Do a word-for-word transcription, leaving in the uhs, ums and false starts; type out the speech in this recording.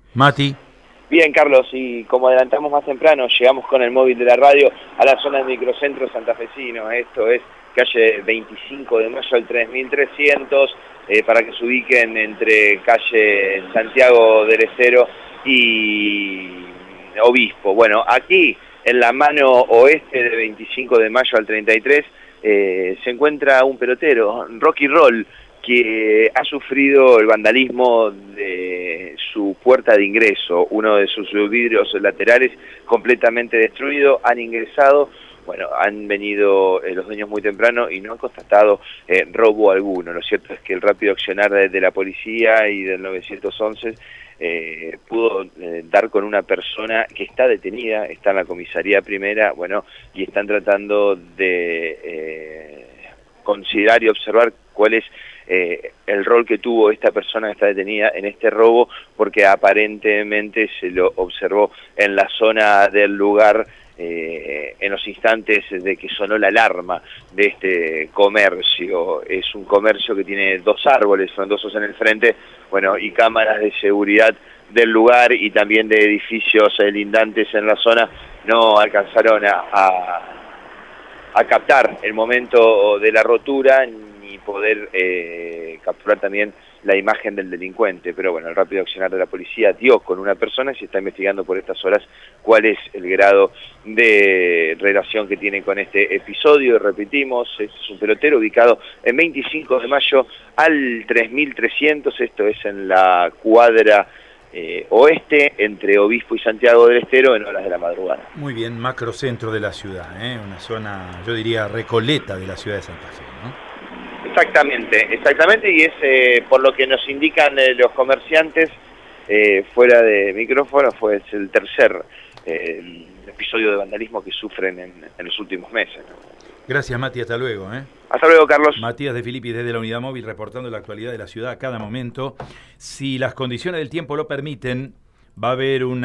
Mati. Bien, Carlos, y como adelantamos más temprano, llegamos con el móvil de la radio a la zona del microcentro santafesino. Esto es calle veinticinco de mayo al tres mil trescientos, eh, para que se ubiquen entre calle Santiago del Estero y Obispo. Bueno, aquí en la mano oeste de veinticinco de mayo al treinta y tres eh, se encuentra un pelotero, Rocky Roll, que ha sufrido el vandalismo de su puerta de ingreso, uno de sus vidrios laterales completamente destruido. Han ingresado, bueno, han venido eh, los dueños muy temprano y no han constatado eh, robo alguno. Lo cierto es que el rápido accionar de, de la policía y del nueve once eh, pudo eh, dar con una persona que está detenida, está en la comisaría primera, bueno, y están tratando de eh, considerar y observar cuál es Eh, el rol que tuvo esta persona que está detenida en este robo, porque aparentemente se lo observó en la zona del lugar eh, en los instantes de que sonó la alarma de este comercio. Es un comercio que tiene dos árboles frondosos en el frente, bueno, y cámaras de seguridad del lugar y también de edificios eh, lindantes en la zona no alcanzaron a, a, a captar el momento de la rotura y poder eh, capturar también la imagen del delincuente. Pero bueno, el rápido accionar de la policía dio con una persona y se está investigando por estas horas cuál es el grado de relación que tiene con este episodio. Repetimos, es un pelotero ubicado en veinticinco de mayo al tres mil trescientos, esto es en la cuadra eh, oeste, entre Obispo y Santiago del Estero, en horas de la madrugada. Muy bien, macrocentro de la ciudad, ¿eh? Una zona, yo diría, recoleta de la ciudad de Santa Fe, ¿no? Exactamente, exactamente, y es eh, por lo que nos indican eh, los comerciantes, eh, fuera de micrófono, fue el tercer eh, episodio de vandalismo que sufren en, en los últimos meses, ¿no? Gracias, Mati, hasta luego, ¿eh? Hasta luego, Carlos. Matías de Filippi desde la Unidad Móvil, reportando la actualidad de la ciudad a cada momento. Si las condiciones del tiempo lo permiten, va a haber una